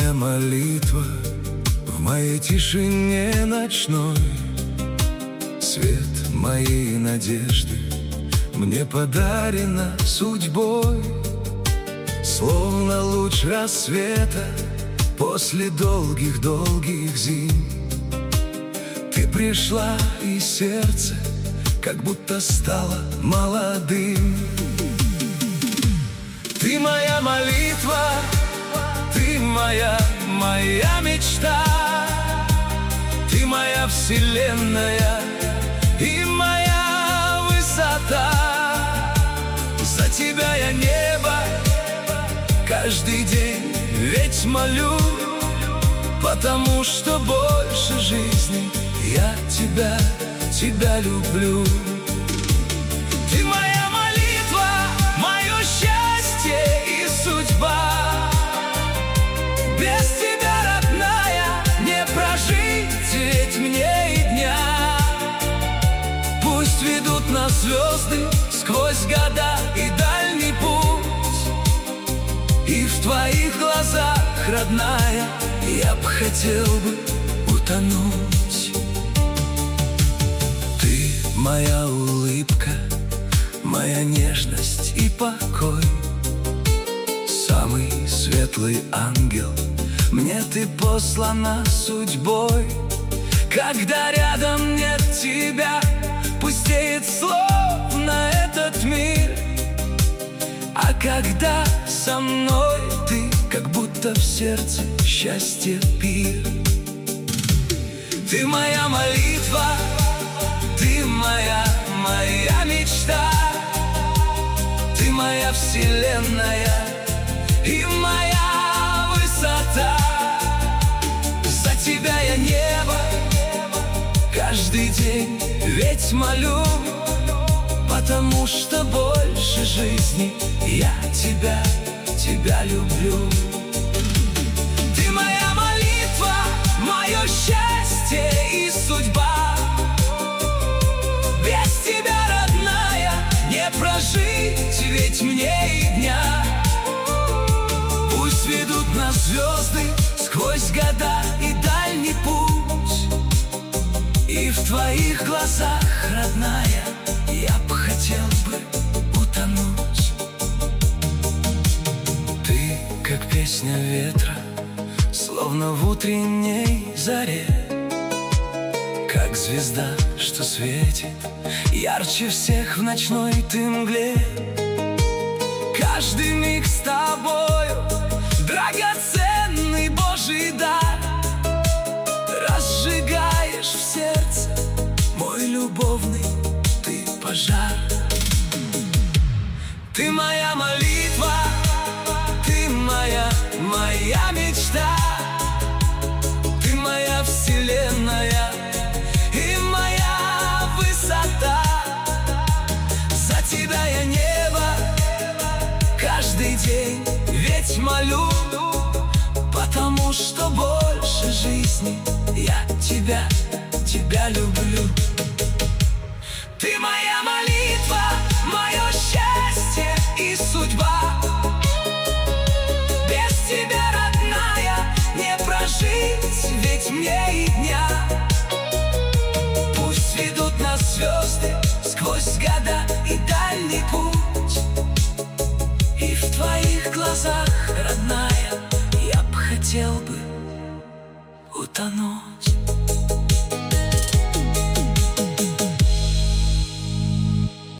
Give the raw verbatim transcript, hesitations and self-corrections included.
моя молитва в моей тишине ночной, свет моей надежды мне подарена судьбой. Словно луч рассвета после долгих-долгих зим, ты пришла, и сердце как будто стало молодым. Ты моя молитва, ты моя, моя мечта, ты моя вселенная и моя высота. За тебя я небо каждый день ведь молю, потому что больше жизни я тебя, тебя люблю. Ты моя молитва, мое счастье и судьба. Без тебя, родная, не прожить ведь мне и дня. Пусть ведут нас звезды сквозь года и дальний путь, и в твоих глазах, родная, я б хотел бы утонуть. Ты моя улыбка, моя нежность и покой, самый светлый ангел, мне ты послана судьбой. Когда рядом нет тебя, пустеет словно этот мир, а когда со мной ты, как будто в сердце счастье пир. Ты моя молитва, ты моя, моя мечта, ты моя вселенная и моя высота. За тебя я небо каждый день ведь молю, потому что больше жизни я тебя, тебя люблю. Ты моя молитва, мое счастье и судьба. Без тебя, родная, не прожить ведь мне и дня. Пусть ведут нас звезды сквозь года и дальний путь, и в твоих глазах, родная, я б хотел бы утонуть. Ты, как песня ветра, словно в утренней заре, как звезда, что светит ярче всех в ночной ты мгле. Каждый миг с тобою драгоценный Божий дар, разжигаешь в сердце мой любовный ты пожар. Ты моя молитва, ты моя, моя мечта, ты моя вселенная и моя высота. За тебя я небо каждый день ведь молю, потому что больше жизни я тебя, тебя люблю. Ты моя молитва, мое счастье и судьба. Без тебя, родная, не прожить ведь мне и дня. Пусть ведут нас звезды сквозь года и дальний путь, и в твоих глазах, родная, я б хотел бы утонуть.